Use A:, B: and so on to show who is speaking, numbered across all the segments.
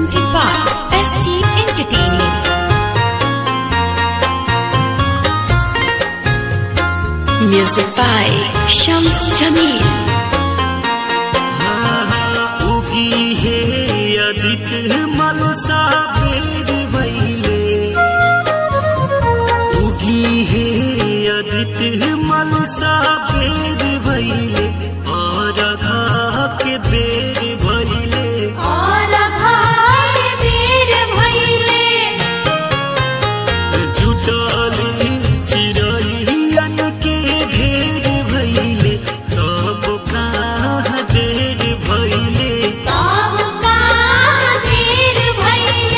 A: presented by ST Entertaining. Music by Shams Jamil.
B: उगी है अदित मलसा बेर भैले, उगी है अदित मलसा बेर भैले, और घा के बेर भैले,
C: और घा के बेर भैले।
B: जुटली चिड़ैयन के ढेर भैले, तब कहाँ देर भैले,
C: तब कहाँ देर भैले।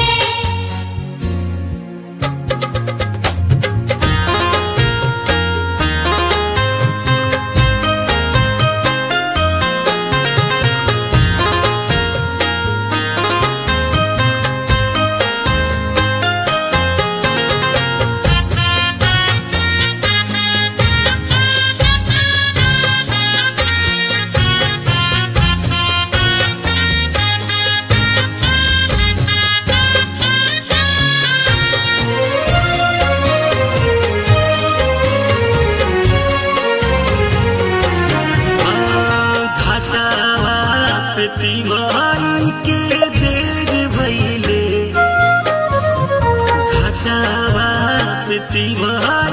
B: घाटावा पे तिवारी के देर भैले, घाटावा पे तिवारी